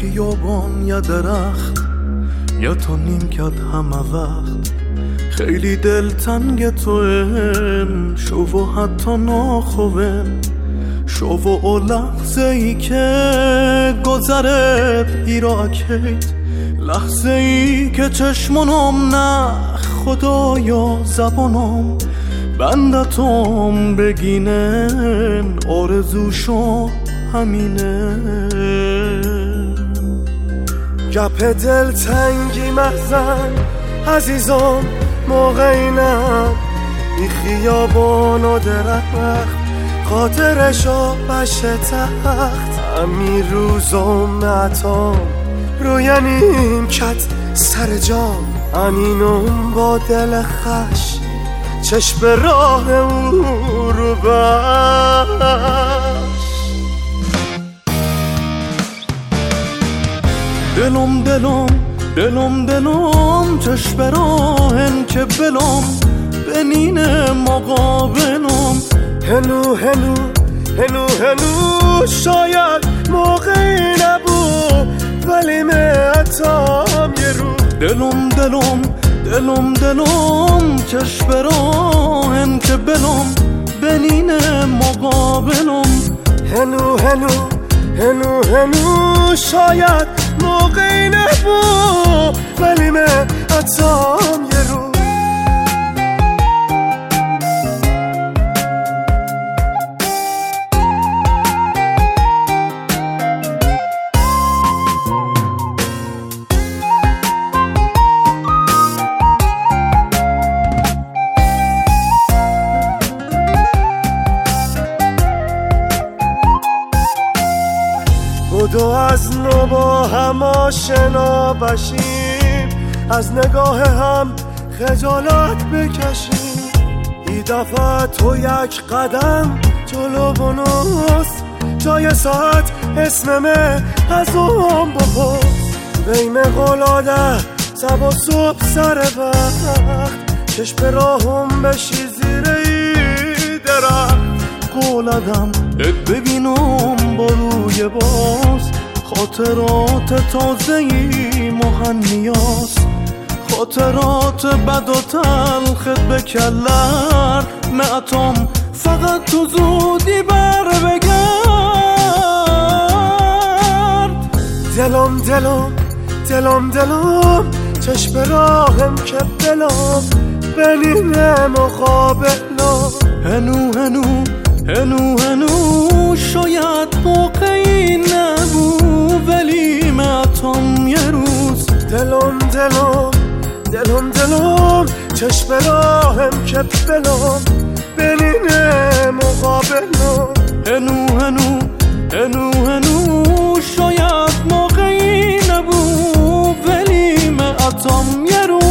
خیابان یا درخت یا تو نیمکت همه وقت خیلی دلتنگ توئن شو و حتی ناخوه شو و لحظه ای که گذرت ایراکیت لحظه ای که چشمونم نه خدایا زبانم بندتم بگینن آرزوشو همینه گپ دلتنگی محزن عزیزم موقعی نه ای خیابان و درخت خاطرشو بشه تخت همین روزم نتام روی نیمکت سر جام انینم با دل خش چشم راه او رو بش دلم چشم راهن که بلم بنین مقابلم هنو شاید موقعی نبود ولی معتام یه رو دلم چشم راهن که بلم بنین مقابلم هنو شاید موقعی نبود ولی معتام یه رو بدو از نو با هم آشنا بشیم از نگاه هم خجالت بکشیم ای دفعه تو یک قدم جلو بنوس جای ساعت اسممه از اون بپرس بین قلاده سب و صبح سر وقت چشم راهم بشی زیر ای درخت قولدم ببینم با روی باز خاطرات تازه‌ای مهنیاس خاطرات بد و تلخت به کلر معتم فقط تو زودی بر بگرد دلم چشم راهم که بلم بنین مقابلم هنو شاید موقعی نبود ولی معتم یه روز دلم چشم راهم که بلم بنین مقابلم هنو شاید موقعی نبود ولی معتم یه روز